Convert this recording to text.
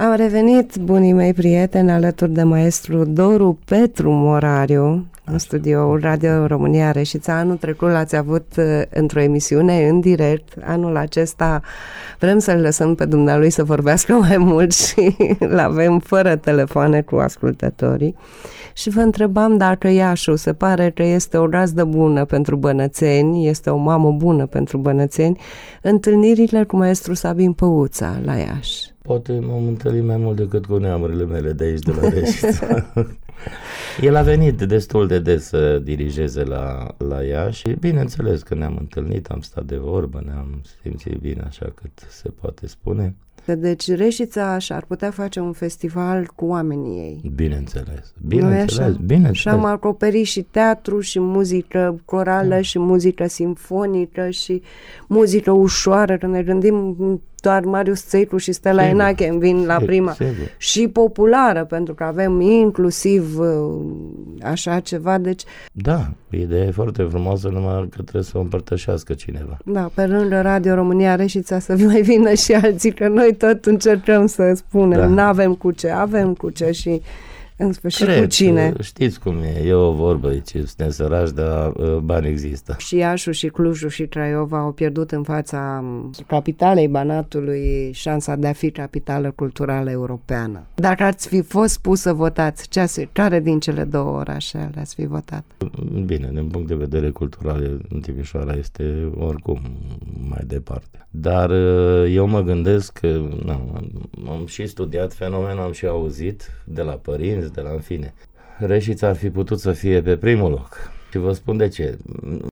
Am revenit, bunii mei prieteni, alături de maestru Doru Petru Morariu, în studioul Radio România Reșița. Anul trecut l-ați avut într-o emisiune în direct. Anul acesta vrem să-l lăsăm pe dumnealui să vorbească mai mult și l-avem fără telefoane cu ascultătorii. Și vă întrebam dacă Iașul se pare că este o gazdă bună pentru bănățeni, este o mamă bună pentru bănățeni. Întâlnirile cu maestru Sabin Păuța la Iași. Poate m-am întâlnit mai mult decât cu neamurile mele de aici, de la Reșița. El a venit destul de des să dirigeze la Iași și bineînțeles că ne-am întâlnit, am stat de vorbă, ne-am simțit bine așa cât se poate spune. Deci Reșița și-ar putea face un festival cu oamenii ei. Bineînțeles. Și am acoperit și teatru, și muzică corală, și muzică simfonică, și muzică ușoară, că ne gândim doar Marius Țeicu și Stella Enache îmi vin la prima. Și populară, pentru că avem inclusiv așa ceva, deci... Da, ideea e foarte frumoasă, numai că trebuie să o împărtășească cineva. Da, pe lângă Radio România Reșița să mai vină și alții, că noi tot încercăm să spunem, n-avem cu ce, avem cu ce și... în sfârșit cu cine. Știți cum e o vorbă aici, suntem sărași, dar bani există. Și Iașul, și Clujul, și Craiova au pierdut în fața capitalei Banatului șansa de a fi capitală culturală europeană. Dacă ați fi fost pus să votați, care din cele două orașe le-ați fi votat? Bine, din punct de vedere cultural, Timișoara este oricum mai departe. Dar eu mă gândesc că am și studiat fenomenul, am și auzit de la părinți, de la în fine. Reșița ar fi putut să fie pe primul loc. Și vă spun de ce.